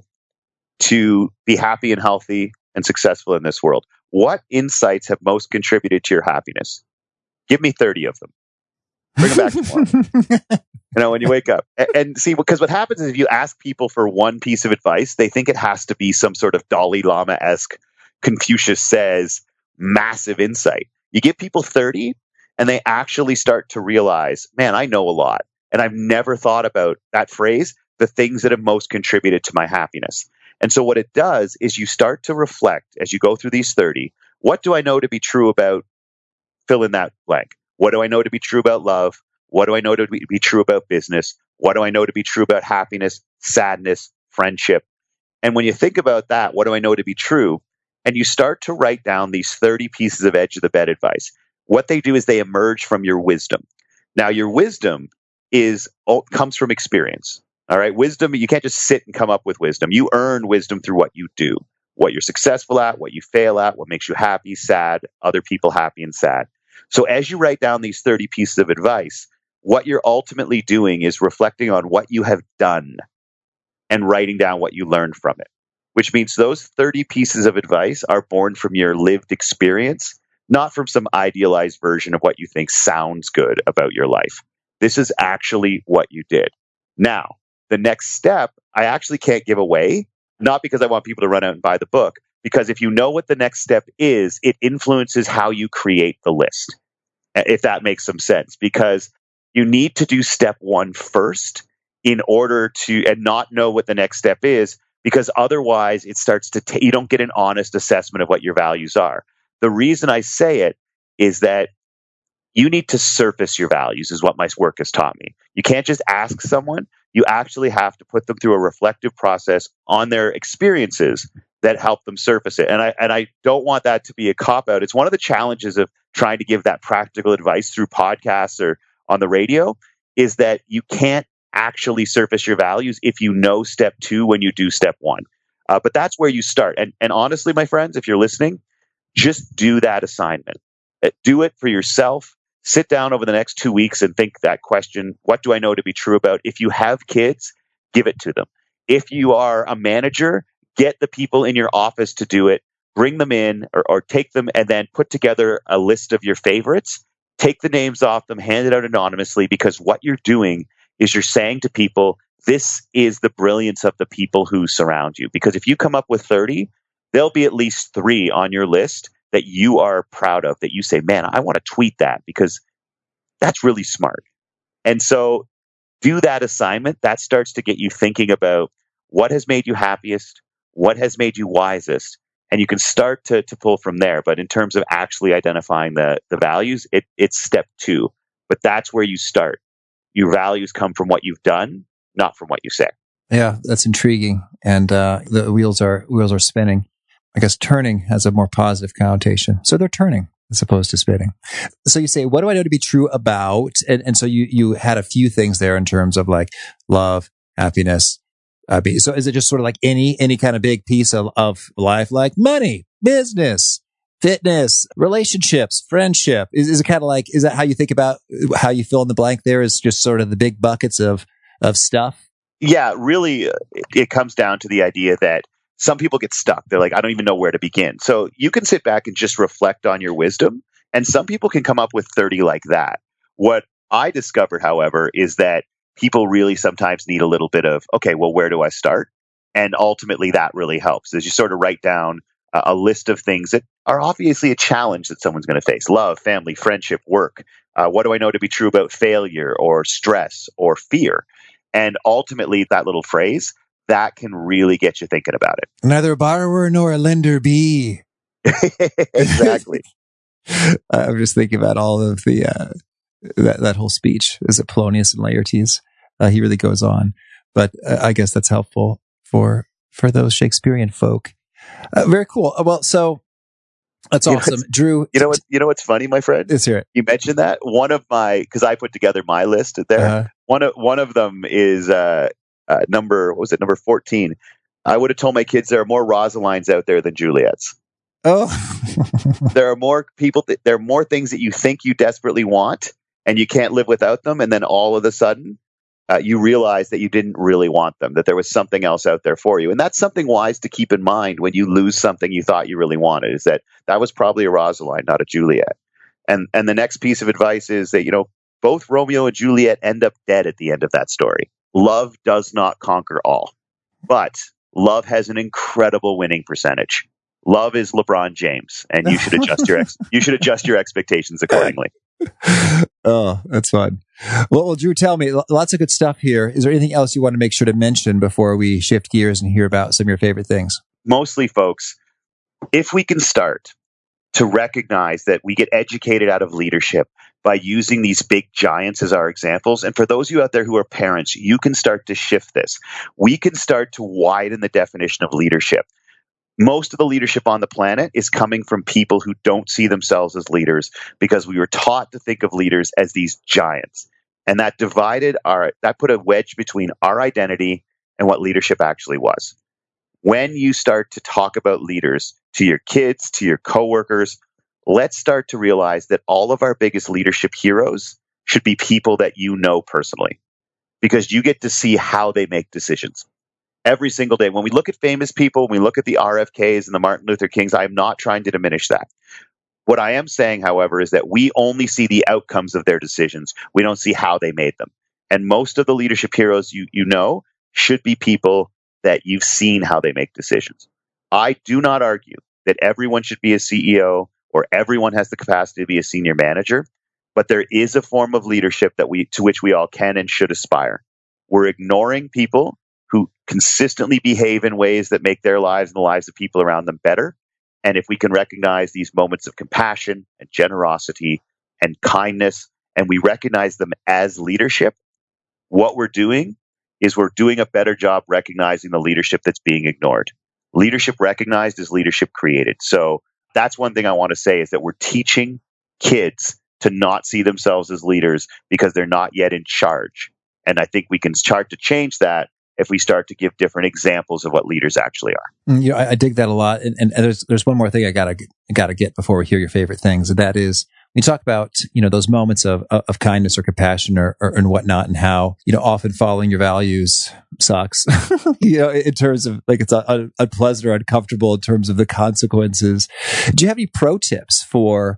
[SPEAKER 3] to be happy and healthy and successful in this world? What insights have most contributed to your happiness? Give me thirty of them. Bring them back tomorrow. You know, when you wake up. And, and see, because what happens is if you ask people for one piece of advice, they think it has to be some sort of Dalai Lama-esque, Confucius says, massive insight. You give people thirty, and they actually start to realize, man, I know a lot. And I've never thought about that phrase, the things that have most contributed to my happiness. And so what it does is you start to reflect as you go through these thirty, what do I know to be true about fill in that blank? What do I know to be true about love? What do I know to be, be true about business? What do I know to be true about happiness, sadness, friendship? And when you think about that, what do I know to be true? And you start to write down these thirty pieces of edge of the bed advice. What they do is they emerge from your wisdom. Now, your wisdom is comes from experience. All right. Wisdom, you can't just sit and come up with wisdom. You earn wisdom through what you do, what you're successful at, what you fail at, what makes you happy, sad, other people happy and sad. So as you write down these thirty pieces of advice, what you're ultimately doing is reflecting on what you have done and writing down what you learned from it, which means those thirty pieces of advice are born from your lived experience, not from some idealized version of what you think sounds good about your life. This is actually what you did. Now, the next step, I actually can't give away, not because I want people to run out and buy the book, because if you know what the next step is, it influences how you create the list, if that makes some sense, because you need to do step one first in order to, and not know what the next step is, because otherwise it starts to, t- you don't get an honest assessment of what your values are. The reason I say it is that you need to surface your values, is what my work has taught me. You can't just ask someone. You actually have to put them through a reflective process on their experiences that help them surface it. And I and I don't want that to be a cop-out. It's one of the challenges of trying to give that practical advice through podcasts or on the radio, is that you can't actually surface your values if you know step two when you do step one. Uh, but that's where you start. And, and honestly, my friends, if you're listening, just do that assignment. Uh, do it for yourself. Sit down over the next two weeks and think that question, what do I know to be true about? If you have kids, give it to them. If you are a manager, get the people in your office to do it. Bring them in or, or take them and then put together a list of your favorites. Take the names off them, hand it out anonymously, because what you're doing is you're saying to people, this is the brilliance of the people who surround you. Because if you come up with thirty, there'll be at least three on your list that you are proud of, that you say, man, I want to tweet that because that's really smart. And so do that assignment. That starts to get you thinking about what has made you happiest, what has made you wisest, and you can start to, to pull from there. But in terms of actually identifying the, the values, it, it's step two. But that's where you start. Your values come from what you've done, not from what you say.
[SPEAKER 2] Yeah, that's intriguing. And uh, the wheels are wheels are spinning. I guess turning has a more positive connotation. So they're turning as opposed to spinning. So you say, what do I know to be true about? And, and so you, you had a few things there in terms of like love, happiness. Uh, be, so is it just sort of like any, any kind of big piece of, of life, like money, business, fitness, relationships, friendship? Is, is it kind of like, is that how you think about how you fill in the blank there, is just sort of the big buckets of, of stuff?
[SPEAKER 3] Yeah, really, it, it comes down to the idea that some people get stuck. They're like, I don't even know where to begin. So you can sit back and just reflect on your wisdom. And some people can come up with thirty like that. What I discovered, however, is that people really sometimes need a little bit of, okay, well, where do I start? And ultimately that really helps, as you sort of write down a, a list of things that are obviously a challenge that someone's going to face. Love, family, friendship, work. Uh, what do I know to be true about failure or stress or fear? And ultimately that little phrase, that can really get you thinking about it.
[SPEAKER 2] Neither a borrower nor a lender be.
[SPEAKER 3] Exactly.
[SPEAKER 2] I'm just thinking about all of the, uh, that, that whole speech. Is it Polonius and Laertes? Uh, he really goes on, but uh, I guess that's helpful for, for those Shakespearean folk. Uh, very cool. Well, so that's
[SPEAKER 3] you
[SPEAKER 2] awesome.
[SPEAKER 3] Know,
[SPEAKER 2] Drew.
[SPEAKER 3] You know what, you know, what's funny, my friend?
[SPEAKER 2] Let's hear it.
[SPEAKER 3] You mentioned that one of my, cause I put together my list there. Uh-huh. One of, one of them is, uh, uh, number, what was it? Number fourteen. I would have told my kids there are more Rosalines out there than Juliets.
[SPEAKER 2] Oh,
[SPEAKER 3] there are more people, that, there are more things that you think you desperately want and you can't live without them. And then all of a sudden, uh, you realize that you didn't really want them, that there was something else out there for you. And that's something wise to keep in mind when you lose something you thought you really wanted, is that that was probably a Rosaline, not a Juliet. And and the next piece of advice is that, you know, both Romeo and Juliet end up dead at the end of that story. Love does not conquer all, but love has an incredible winning percentage. Love is LeBron James, and you should adjust your ex- you should adjust your expectations accordingly.
[SPEAKER 2] Oh, that's fun. Well, well, Drew, tell me, lots of good stuff here. Is there anything else you want to make sure to mention before we shift gears and hear about some of your favorite things?
[SPEAKER 3] Mostly, folks, if we can start to recognize that we get educated out of leadership by using these big giants as our examples. And for those of you out there who are parents, you can start to shift this. We can start to widen the definition of leadership. Most of the leadership on the planet is coming from people who don't see themselves as leaders because we were taught to think of leaders as these giants. And that divided our, that put a wedge between our identity and what leadership actually was. When you start to talk about leaders to your kids, to your coworkers, let's start to realize that all of our biggest leadership heroes should be people that you know personally, because you get to see how they make decisions every single day. When we look at famous people, when we look at the R F Ks and the Martin Luther Kings, I'm not trying to diminish that. What I am saying, however, is that we only see the outcomes of their decisions. We don't see how they made them. And most of the leadership heroes you, you know should be people that you've seen how they make decisions. I do not argue that everyone should be a C E O or everyone has the capacity to be a senior manager, but there is a form of leadership that we to which we all can and should aspire. We're ignoring people who consistently behave in ways that make their lives and the lives of people around them better. And if we can recognize these moments of compassion and generosity and kindness, and we recognize them as leadership, what we're doing is we're doing a better job recognizing the leadership that's being ignored. Leadership recognized is leadership created. So that's one thing I want to say, is that we're teaching kids to not see themselves as leaders because they're not yet in charge. And I think we can start to change that if we start to give different examples of what leaders actually are.
[SPEAKER 2] You know, I, I dig that a lot. And, and, and there's there's one more thing I gotta gotta get before we hear your favorite things. And that is, we talk about, you know, those moments of of kindness or compassion or, or and whatnot, and how, you know, often following your values sucks. You know, in terms of like it's un- unpleasant or uncomfortable in terms of the consequences. Do you have any pro tips for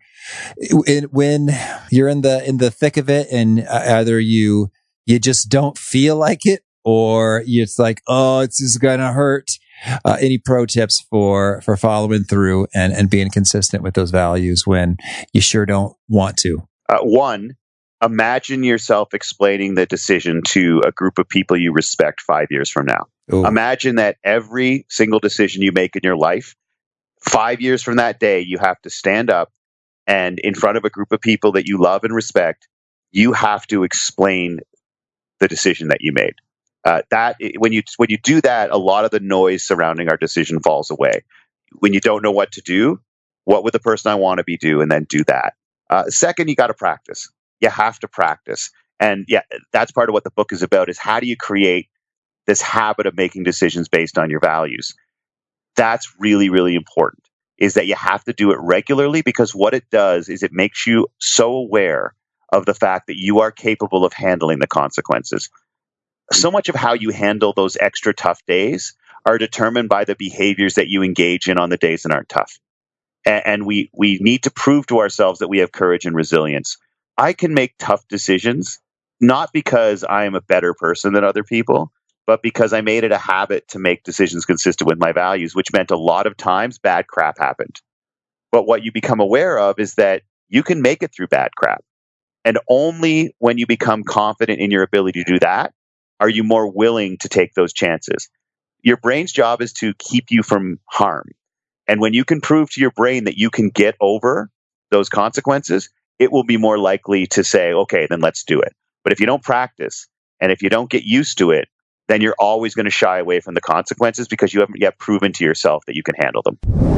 [SPEAKER 2] in, when you're in the in the thick of it, and either you you just don't feel like it, or it's like, oh, it's just gonna hurt? Uh, any pro tips for for following through and, and being consistent with those values when you sure don't want to?
[SPEAKER 3] Uh, one, imagine yourself explaining the decision to a group of people you respect five years from now. Ooh. Imagine that every single decision you make in your life, five years from that day, you have to stand up and in front of a group of people that you love and respect, you have to explain the decision that you made. Uh, that when you when you do that, a lot of the noise surrounding our decision falls away. When you don't know what to do, what would the person I want to be do, and then do that. Uh, second, you got to practice. You have to practice, and yeah, that's part of what the book is about. Is how do you create this habit of making decisions based on your values? That's really, really important. Is that you have to do it regularly, because what it does is it makes you so aware of the fact that you are capable of handling the consequences. So much of how you handle those extra tough days are determined by the behaviors that you engage in on the days that aren't tough. And, and we, we need to prove to ourselves that we have courage and resilience. I can make tough decisions, not because I am a better person than other people, but because I made it a habit to make decisions consistent with my values, which meant a lot of times bad crap happened. But what you become aware of is that you can make it through bad crap. And only when you become confident in your ability to do that are you more willing to take those chances. Your brain's job is to keep you from harm. And when you can prove to your brain that you can get over those consequences, it will be more likely to say, okay, then let's do it. But if you don't practice, and if you don't get used to it, then you're always going to shy away from the consequences because you haven't yet proven to yourself that you can handle them.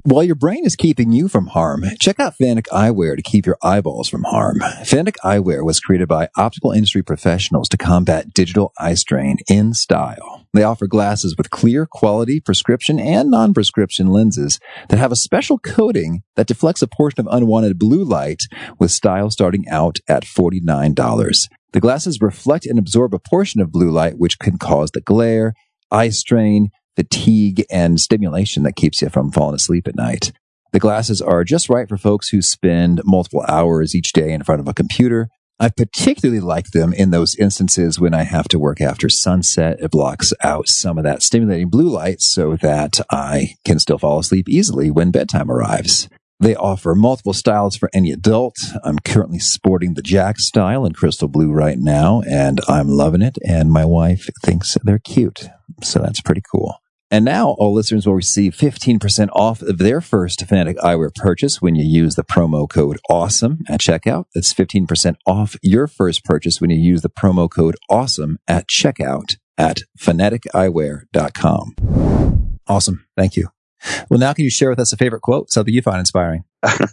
[SPEAKER 2] While your brain is keeping you from harm, check out Fanic Eyewear to keep your eyeballs from harm. Fanic Eyewear was created by optical industry professionals to combat digital eye strain in style. They offer glasses with clear, quality, prescription, and non-prescription lenses that have a special coating that deflects a portion of unwanted blue light, with style starting out at forty-nine dollars. The glasses reflect and absorb a portion of blue light, which can cause the glare, eye strain, fatigue, and stimulation that keeps you from falling asleep at night. The glasses are just right for folks who spend multiple hours each day in front of a computer. I particularly like them in those instances when I have to work after sunset. It blocks out some of that stimulating blue light so that I can still fall asleep easily when bedtime arrives. They offer multiple styles for any adult. I'm currently sporting the Jack style in crystal blue right now, and I'm loving it, and my wife thinks they're cute. So that's pretty cool. And now all listeners will receive fifteen percent off of their first Fanatic Eyewear purchase when you use the promo code AWESOME at checkout. That's fifteen percent off your first purchase when you use the promo code AWESOME at checkout at fanatic eyewear dot com. Awesome. Thank you. Well, now can you share with us a favorite quote, something you find inspiring?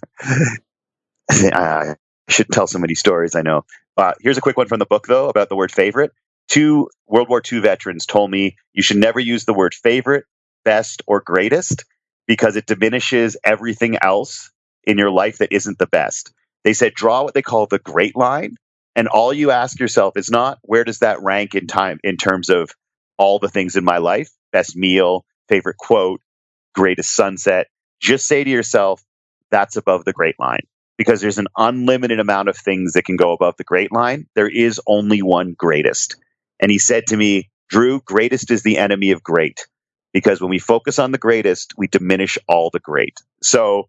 [SPEAKER 3] I should tell so many stories, I know. Uh, here's a quick one from the book, though, about the word favorite. Two World War Two veterans told me you should never use the word favorite, best, or greatest because it diminishes everything else in your life that isn't the best. They said, draw what they call the great line. And all you ask yourself is not where does that rank in time in terms of all the things in my life, best meal, favorite quote, greatest sunset. Just say to yourself, that's above the great line. Because there's an unlimited amount of things that can go above the great line. There is only one greatest. And he said to me, Drew, greatest is the enemy of great. Because when we focus on the greatest, we diminish all the great. So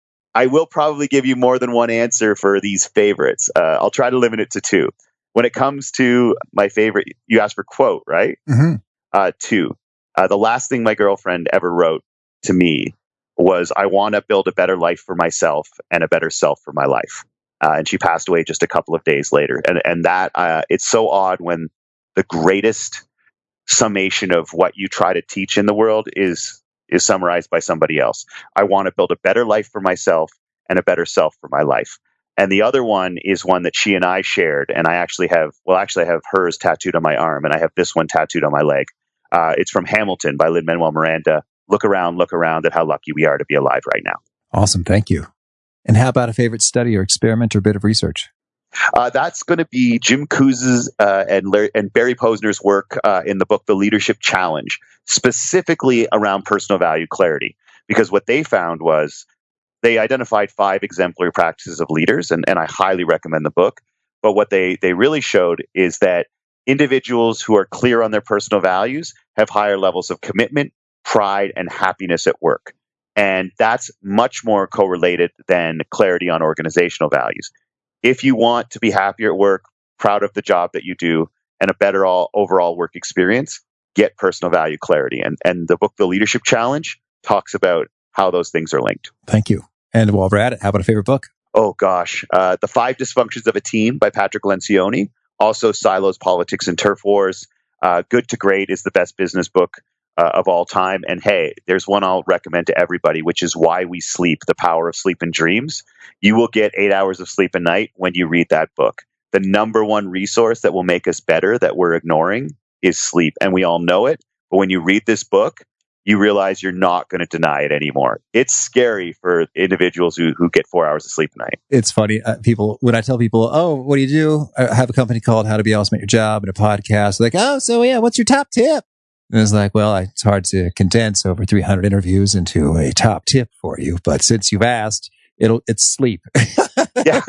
[SPEAKER 3] I will probably give you more than one answer for these favorites. Uh, I'll try to limit it to two. When it comes to my favorite, you asked for quote, right?
[SPEAKER 2] Mm-hmm.
[SPEAKER 3] Uh, two. Uh, the last thing my girlfriend ever wrote to me was, I want to build a better life for myself and a better self for my life. Uh, and she passed away just a couple of days later. And and that uh, it's so odd when the greatest summation of what you try to teach in the world is is summarized by somebody else. I want to build a better life for myself and a better self for my life. And the other one is one that she and I shared. And I actually have, well, actually I have hers tattooed on my arm and I have this one tattooed on my leg. Uh, it's from Hamilton by Lin-Manuel Miranda. Look around, look around at how lucky we are to be alive right now.
[SPEAKER 2] Awesome. Thank you. And how about a favorite study or experiment or bit of research?
[SPEAKER 3] Uh, that's going to be Jim Kouz's uh, and, Larry, and Barry Posner's work uh, in the book, The Leadership Challenge, specifically around personal value clarity. Because what they found was they identified five exemplary practices of leaders, and, and I highly recommend the book. But what they, they really showed is that individuals who are clear on their personal values have higher levels of commitment, pride, and happiness at work. And that's much more correlated than clarity on organizational values. If you want to be happier at work, proud of the job that you do, and a better all, overall work experience, get personal value clarity. And, and the book, The Leadership Challenge, talks about how those things are linked.
[SPEAKER 2] Thank you. And while we're at it, how about a favorite book?
[SPEAKER 3] Oh, gosh. Uh, The Five Dysfunctions of a Team by Patrick Lencioni. Also, Silos, Politics, and Turf Wars. Uh, Good to Great is the best business book uh, of all time. And hey, there's one I'll recommend to everybody, which is Why We Sleep, The Power of Sleep and Dreams. You will get eight hours of sleep a night when you read that book. The number one resource that will make us better that we're ignoring is sleep. And we all know it. But when you read this book, you realize you're not going to deny it anymore. It's scary for individuals who, who get four hours of sleep a night.
[SPEAKER 2] It's funny. Uh, people, when I tell people, oh, what do you do? I have a company called How to Be Awesome at Your Job and a podcast. They're like, oh, so yeah, what's your top tip? And it's like, well, it's hard to condense over three hundred interviews into a top tip for you. But since you've asked, it'll, it's sleep.
[SPEAKER 3] Yeah.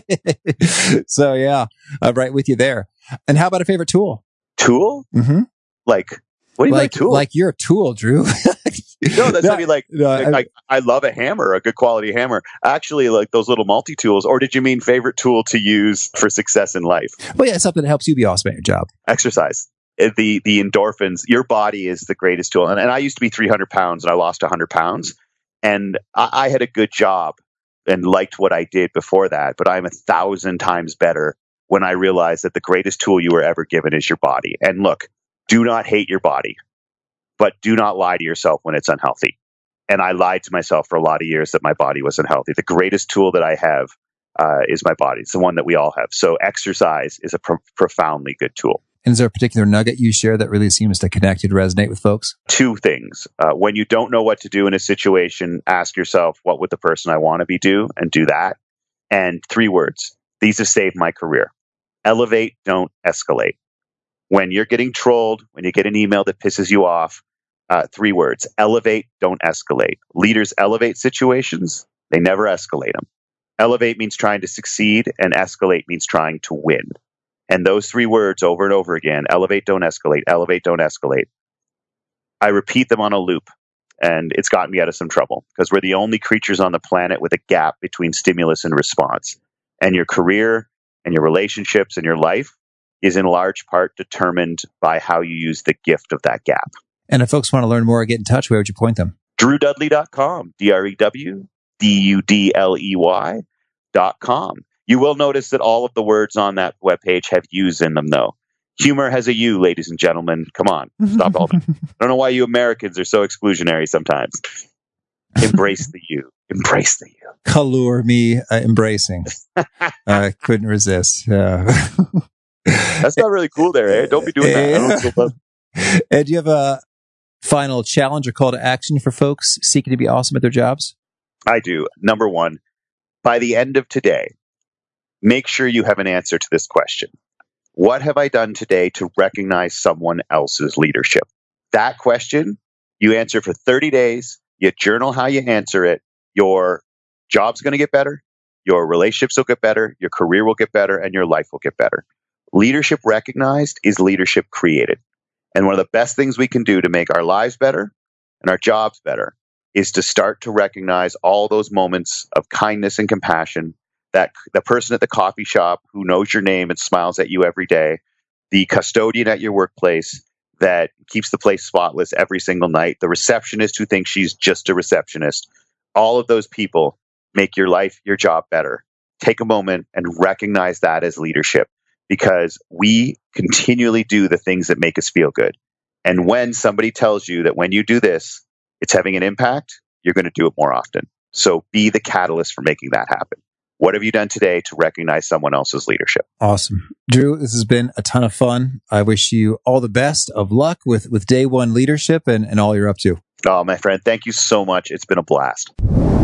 [SPEAKER 2] So yeah, I'm right with you there. And how about a favorite tool?
[SPEAKER 3] Tool?
[SPEAKER 2] Mm-hmm.
[SPEAKER 3] Like, what do you
[SPEAKER 2] like,
[SPEAKER 3] mean tool?
[SPEAKER 2] Like you're a tool, Drew.
[SPEAKER 3] No, that's
[SPEAKER 2] no,
[SPEAKER 3] I mean, like,
[SPEAKER 2] no,
[SPEAKER 3] like,
[SPEAKER 2] I,
[SPEAKER 3] like I love a hammer, a good quality hammer. Actually, like those little multi tools. Or did you mean favorite tool to use for success in life?
[SPEAKER 2] Well, yeah, something that helps you be awesome at your job.
[SPEAKER 3] Exercise. The the endorphins. Your body is the greatest tool. And, and I used to be three hundred pounds, and I lost one hundred pounds. And I, I had a good job and liked what I did before that. But I'm a thousand times better when I realized that the greatest tool you were ever given is your body. And look, do not hate your body, but do not lie to yourself when it's unhealthy. And I lied to myself for a lot of years that my body wasn't healthy. The greatest tool that I have uh, is my body. It's the one that we all have. So exercise is a pro- profoundly good tool.
[SPEAKER 2] And is there a particular nugget you share that really seems to connect and resonate with folks?
[SPEAKER 3] Two things. Uh, when you don't know what to do in a situation, ask yourself, what would the person I want to be do? And do that. And three words. These have saved my career. Elevate, don't escalate. When you're getting trolled, when you get an email that pisses you off, uh, three words. Elevate, don't escalate. Leaders elevate situations. They never escalate them. Elevate means trying to succeed, and escalate means trying to win. And those three words over and over again, elevate, don't escalate, elevate, don't escalate. I repeat them on a loop, and it's gotten me out of some trouble because we're the only creatures on the planet with a gap between stimulus and response. And your career and your relationships and your life is in large part determined by how you use the gift of that gap.
[SPEAKER 2] And if folks want to learn more or get in touch, where would you point them?
[SPEAKER 3] drew dudley dot com, D R E W D U D L E Y dot com. You will notice that all of the words on that webpage have U's in them, though. Humor has a U, ladies and gentlemen. Come on, stop all that. I don't know why you Americans are so exclusionary sometimes. Embrace the U. Embrace the U.
[SPEAKER 2] Color me uh, embracing. I couldn't resist. Uh,
[SPEAKER 3] That's not really cool there, eh? Don't be doing that. I don't feel bad.
[SPEAKER 2] And do you have a final challenge or call to action for folks seeking to be awesome at their jobs?
[SPEAKER 3] I do. Number one, by the end of today, make sure you have an answer to this question. What have I done today to recognize someone else's leadership? That question, you answer for thirty days, you journal how you answer it, your job's going to get better, your relationships will get better, your career will get better, and your life will get better. Leadership recognized is leadership created. And one of the best things we can do to make our lives better and our jobs better is to start to recognize all those moments of kindness and compassion, that the person at the coffee shop who knows your name and smiles at you every day, the custodian at your workplace that keeps the place spotless every single night, the receptionist who thinks she's just a receptionist. All of those people make your life, your job better. Take a moment and recognize that as leadership, because we continually do the things that make us feel good. And when somebody tells you that when you do this, it's having an impact, you're going to do it more often. So be the catalyst for making that happen. What have you done today to recognize someone else's leadership?
[SPEAKER 2] Awesome. Drew, this has been a ton of fun. I wish you all the best of luck with, with day one leadership and, and all you're up to.
[SPEAKER 3] Oh, my friend, thank you so much. It's been a blast.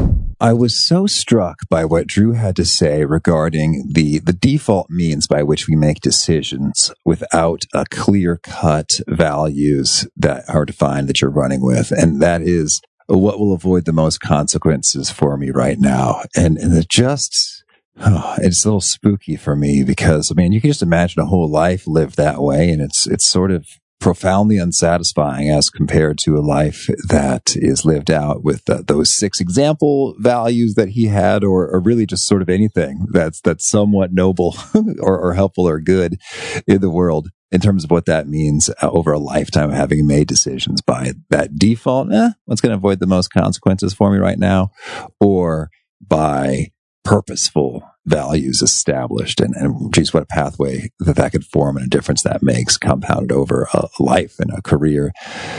[SPEAKER 2] I was so struck by what Drew had to say regarding the, the default means by which we make decisions without a clear-cut values that are defined that you're running with. And that is what will avoid the most consequences for me right now. And, and it just, oh, it's a little spooky for me because, I mean, you can just imagine a whole life lived that way. And it's, it's sort of profoundly unsatisfying as compared to a life that is lived out with uh, those six example values that he had, or, or really just sort of anything that's, that's somewhat noble or, or helpful or good in the world in terms of what that means uh, over a lifetime of having made decisions by that default. Eh, what's going to avoid the most consequences for me right now? Or by purposeful values established, and, and geez, what a pathway that that could form and a difference that makes compounded over a life and a career.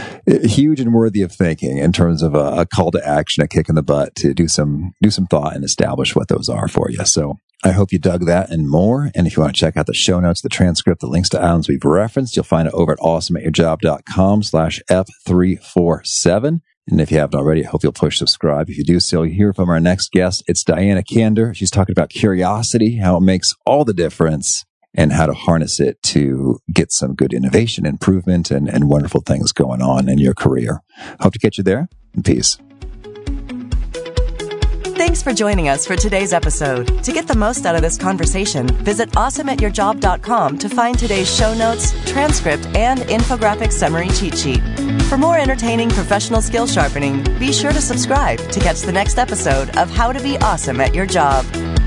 [SPEAKER 2] Huge and worthy of thinking in terms of a, a call to action, a kick in the butt to do some, do some thought and establish what those are for you. So I hope you dug that and more. And if you want to check out the show notes, the transcript, the links to items we've referenced, you'll find it over at awesome at your job dot com slash F three forty-seven. And if you haven't already, I hope you'll push subscribe. If you do so, you'll hear from our next guest. It's Diana Kander. She's talking about curiosity, how it makes all the difference, and how to harness it to get some good innovation, improvement, and, and wonderful things going on in your career. Hope to get you there. And peace.
[SPEAKER 1] Thanks for joining us for today's episode. To get the most out of this conversation, visit awesome at your job dot com to find today's show notes, transcript, and infographic summary cheat sheet. For more entertaining professional skill sharpening, be sure to subscribe to catch the next episode of How to Be Awesome at Your Job.